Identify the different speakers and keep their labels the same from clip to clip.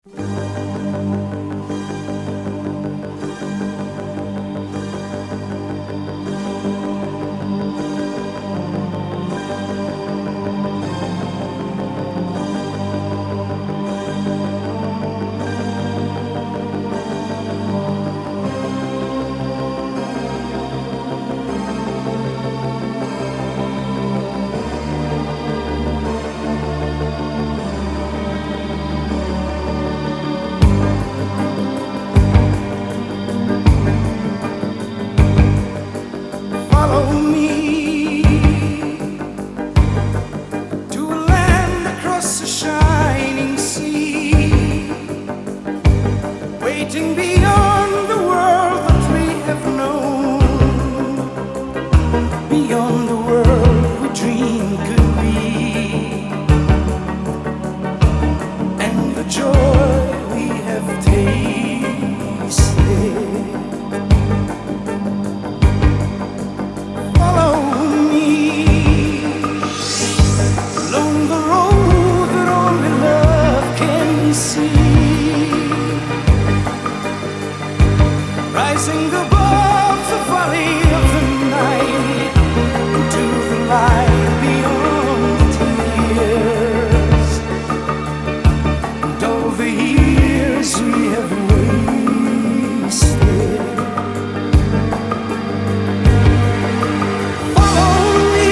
Speaker 1: Follow me to a land across the shining sea, waiting beyond the world that we have known, beyond the world we dream could be, and the joy we have tasted. Rising above the valley of the night, into the light beyond the tears, and all the years we have wasted. Follow me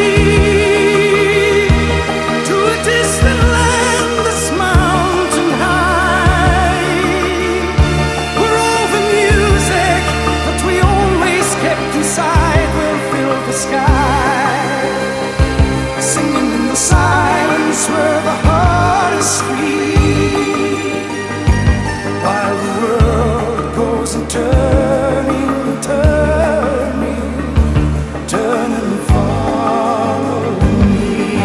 Speaker 1: to a distant land that's mountain high, where all the music that we always kept inside will fill the sky, singing in the silence where the heart is free, while the world goes and turning, turning, turning. Follow me.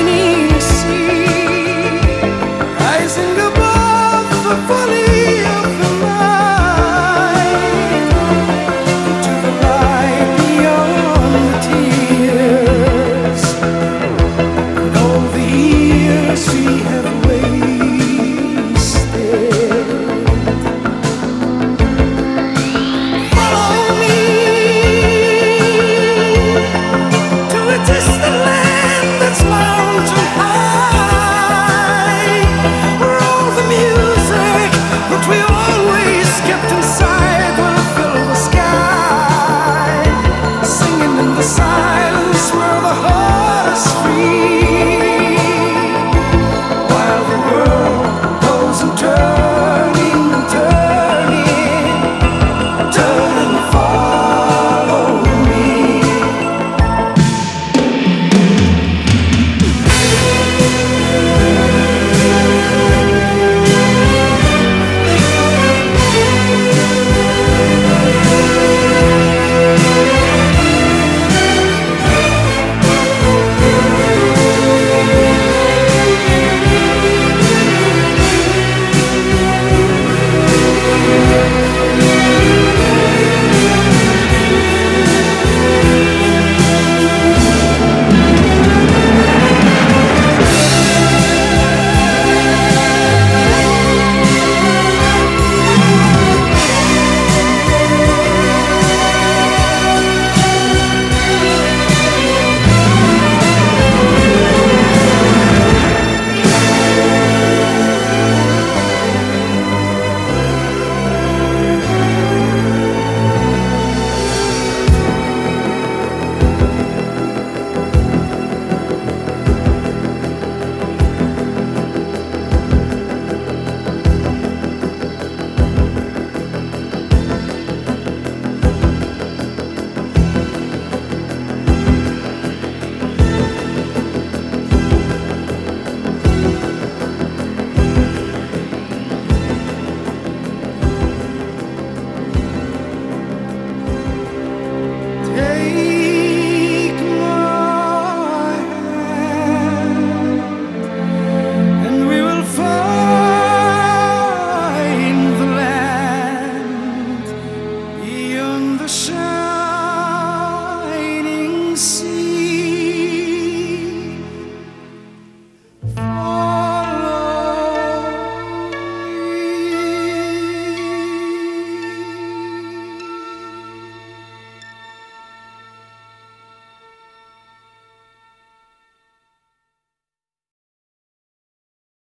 Speaker 1: Rising above the valley of